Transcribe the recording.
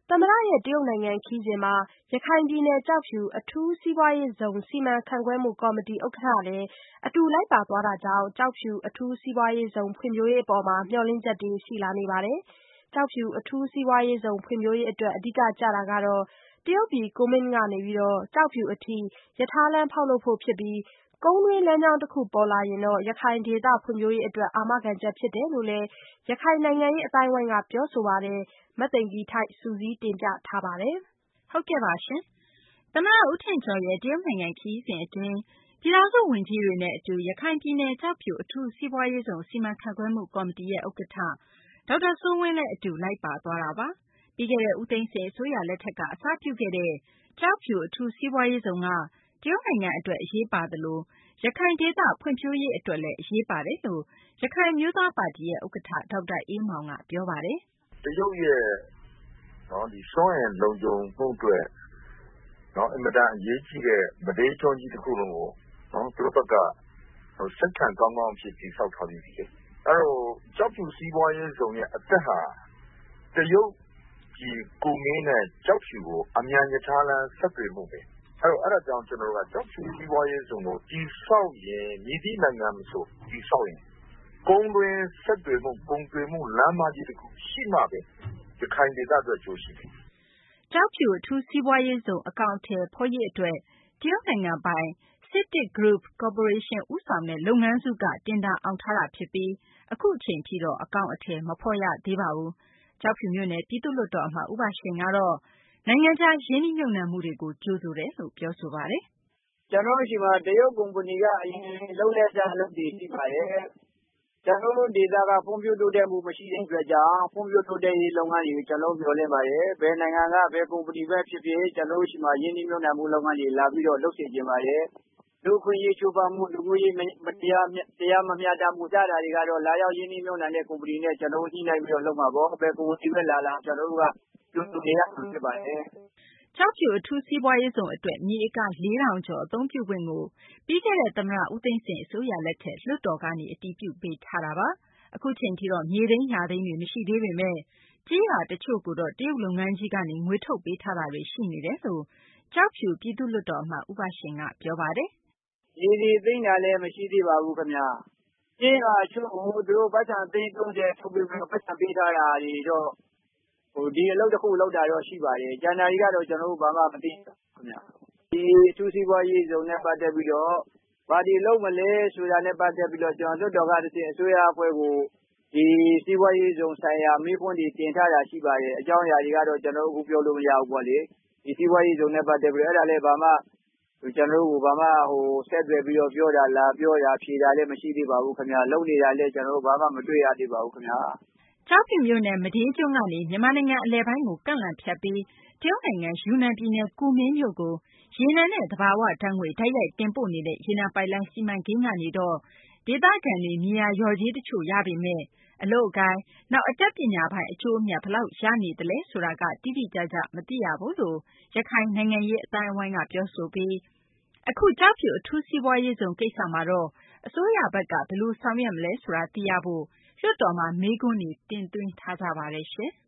သမ္မတရဲ့တရုတ်နိုင်ငံခရီးစဉ်မှာရခိုင်ပြည်နယ်ကျောက်ဖြူအထူးစီးပွားရေးဇုန်စီမံခန့်ခွဲမှုကော်မတီဥက္ကဋ္ဌလည်းအတူလိုက်ပါသွားတာကြောင့်ကျောက်ဖြူအထူးစီးပွားရေးဇုန်ဖွံ့ဖြိုးရေးအပေါ်မျှော်လင့်ချက်တွေရှိလာနေပါတယ်။ကျောက်ဖြူအထူးစီးပွားရေးဇုန်ဖွံ့ဖြိုးရေးအတွက်အဓိကကျတာကတော့တရုတ်ပြည်ကူမင်းကနေကျောက်ဖြူအထိရထားလမ်းဖောက်လုပ်ဖို့ဖြစ်ပြီး ကုန်းတွင်းလမ်းကြောင်းတခုပေါ်လာရင်ရခိုင်ဒေသဖွံ့ဖြိုးရေးအတွက်အာမခံချက်ဖြစ်တယ်လို့လည်းရခိုင်နိုင်ငံရေးအသိုင်းအဝိုင်းကပြောဆိုပါတယ်။မသိင်္ဂ ီထိုက် စုစည်းတင်ပြထားပါတယ်။သမ္မတဦးထင်ကျော်ရဲ့တရုတ်နိုင်ငံခရီးစဉ်အတွင်းပြည်ထောင်စုဝန်ကြီးတွေနဲ့အတူရခိုင်ပြည်နယ်ကျောက်ဖြူအထူးစီးပွားရေးဇုန်စီမံခန့်ခွဲမှုကော်မတီရဲ့ဥက္ကဋ္ဌဒေါက်တာစိုးဝင်းလည်းအတူလိုက်ပါသွားတာပါ။ပြီးခဲ့တဲ့ဦးသိန်းစိန်အစိုးရလက်ထက်ကအစပြုခဲ့တဲ့ကျောက်ဖြူအထူးစီးပွားရေးဇုန်ကတရုတ်နိုင်ငံအတွက်အရေးပါသလိုရခိုင်ဒေသဖွံ့ဖြိုးရေးအတွက်လည်းအရေးပါတယ်လို့ရခိုင်အမျိုးသားပါတီရဲ့ဥက္ကဋ္ဌဒေါက်တာအေးမောင်ကပြောပါတယ်။တရုတ်ရဲ့စွမ်းအင်လုံခြုံမှုအတွက်အင်မတန်အရေးကြီးတဲ့မဒေးကျွန်းကြီးတစ်ခုလုံးကိုသူတို့ဘက်ကစက္ကန့်ကောင်းကောင်းအဖြစ်တည်ဆောက်ထားပြီးပြီလေ။အဲတော့ကျောက်ဖြူစီးပွားရေးဇုန်ရဲ့အသက်ဟာတရုတ်ပြည်ကူမင်းနဲ့ကျောက်ဖြူကိုအမြန်ရထားလမ်းဆက်သွယ်မှုပဲ။အဲဒါကြောင့်ကျွန်တော်တို့ကကျောက်ဖြူစီးပွားရေးဇုန်ကိုတည်ဆောက်ရင်မြည်သည့်နိုင်ငံမဆိုတည်ဆောက်ရင်ကုန်းတွင်းဆက်သွယ်မှုကုန်သွယ်မှုလမ်းမကြီးတစ်ခုရှိမှပဲရခိုင်ဒေသအတွက်ကြိုးရှိတယ်။ကျောက်ဖြူအထူးစီးပွားရေးဇုန်အကောင်အထည်ဖော်ရေးအတွက်တရုတ်နိုင်ငံပိုင် CITIC Group ကော်ပိုရေးရှင်းဦးဆောင်တဲ့လုပ်ငန်းစုကတင်ဒါအောင်ထားတာဖြစ်ပြီးအခုအချိန်ထိတော့အကောင်အထည်မဖော်ရသေးပါဘူး။ကျောက်ဖြူမြို့နယ်ပြည်သူ့လွှတ်တော်အမတ်ဦးဘရှိန်ကတော့နိုင်ငံခြားရင်းနှီးမြှုပ်နှံမှုတွေကိုကြိုဆိုတယ်လို့ပြောဆိုပါတယ်။ကျွန်တော်တို့ရှိမှာတရုတ်ကုမ္ပဏီကအရင်လုပ်လက်ကြလုပ်တည်ရှိပါတယ်။ကျွန်တော်တို့ဒေသကဖွံ့ဖြိုးတိုးတက်မှုမရှိတဲ့အတွက်ကြောင့်ဖွံ့ဖြိုးတိုးတက်ရေးလုပ်ငန်းတွေကျွန်တော်တို့မျှော်လင့်ပါတယ်။ဘယ်နိုင်ငံကဘယ်ကုမ္ပဏီပဲဖြစ်ဖြစ်ကျွန်တော်တို့ရှိမှာရင်းနှီးမြှုပ်နှံမှုလုပ်ငန်းတွေလာပြီးတော့လုပ်စေချင်ပါတယ်။လူခွင့်ရေးချိုးဖောက်မှုလူမှုရေးတရားမမျှတမှုစတာတွေကတော့လာရောက်ရင်းနှီးမြှုပ်နှံတဲ့ကုမ္ပဏီနဲ့ကျွန်တော်တို့ညှိနှိုင်းပြီးတော့လုပ်မှာပေါ့။ဘယ်ကုမ္ပဏီပဲလာကျွန်တော်တို့ကကျိုးနေရမှာဖြစ်ပါတယ်။ကျောက်ဖြူအထူးစီးပွားရေးဇုန်အတွက်မြေဧက 4,000 ကျော်အသုံးပြုခွင့်ကိုပြီးခဲ့တဲ့သမ္မတဦးသိန်းစိန်အစိုးရလက်ထက်လွှတ်တော်ကနေအတည်ပြုပေးထားတာပါ။အခုချိန်ထိတော့မြေသိမ်းယာသိမ်းတွေမရှိသေးပေမဲ့ကျေးရွာတချို့ကိုတော့တရုတ်လုပ်ငန်းကြီးကနေငွေထုတ်ပေးထားတာတွေရှိနေတယ်လို့ကျောက်ဖြူပြည်သူ့လွှတ်တော်အမတ်ဦးဘရှိန်ကပြောပါတယ်။မြေတွေသိမ်းတာလည်းမရှိသေးပါဘူးခင်ဗျာ။ကျေးရွာအချို့ကိုသူတို့ပတ်စံသိန်း30ထုတ်ပေးပြီးပတ်စံပေးထားတာတွေတော့ဒီအလုပ်တစ်ခုလုပ်တာတော့ရှိပါတယ်။ကျန်တာတွေကတော့ကျွန်တော်တို့ဘာမှမသိဘူးခင်ဗျာ။ဒီအထူးစီးပွားရေးဇုန်နဲ့ပတ်သက်ပြီးတော့ဘာတွေလုပ်မလဲဆိုတာနဲ့ပတ်သက်ပြီးတော့ကျွန်တော်တို့လွှတ်တော်ကတစ်ဆင့်အစိုးရအဖွဲ့ကိုဒီစီးပွားရေးဇုန်ဆိုင်ရာမေးခွန်းတွေတင်ထားတာရှိပါတယ်။အကြောင်းအရာတွေကတော့ကျွန်တော်တို့အခုပြောလို့မရဘူးပေါ့လေ။ဒီစီးပွားရေးဇုန်နဲ့ပတ်သက်ပြီးတော့အဲ့ဒါလည်းဘာမှကျွန်တော်တို့ဘာမှဆက်သွယ်ပြီးတော့ပြောတာလားပြောတာဖြေတာလည်းမရှိသေးပါဘူးခင်ဗျာ။လုပ်နေတာလည်းကျွန်တော်တို့ဘာမှမတွေ့ရသေးပါဘူးခင်ဗျာ။ကျောက်ဖြူမြို့နယ်မဒေးကျွန်းကနေမြန်မာနိုင်ငံအလယ်ပိုင်းကိုကန့်လန့်ဖြတ်ပြီးတရုတ်နိုင်ငံယူနန်ပြည်နယ်ကူမင်းမြို့ကိုရေနံနဲ့သဘာဝဓာတ်ငွေတိုက်ရိုက်တင်ပို့နေတဲ့ရေနံပိုက်လိုင်းစီမံကိန်းကနေတော့ဒေသခံတွေမြေယာလျော်ကြေးတချို့ရပေမဲ့အလုပ်အကိုင်းနောက်အတတ်ပညာပိုင်းအကျိုးအမြတ်ဘယ်လောက်ရနေသလဲဆိုတာကတိတိကျကျမသိရဘူးလို့ရခိုင်နိုင်ငံရေးအတိုင်းအဝိုင်းကပြောဆိုပြီးအခုကျောက်ဖြူအထူးစီးပွားရေးဇုန်ကိစ္စမှာတော့အစိုးရဘက်ကဘယ်လိုဆောင်ရွက်မလဲဆိုတာသိရဖို့လွှတ်တော်မှာမေးခွန်းတွေတင်သွင်းထားကြပါတယ်ရှင်။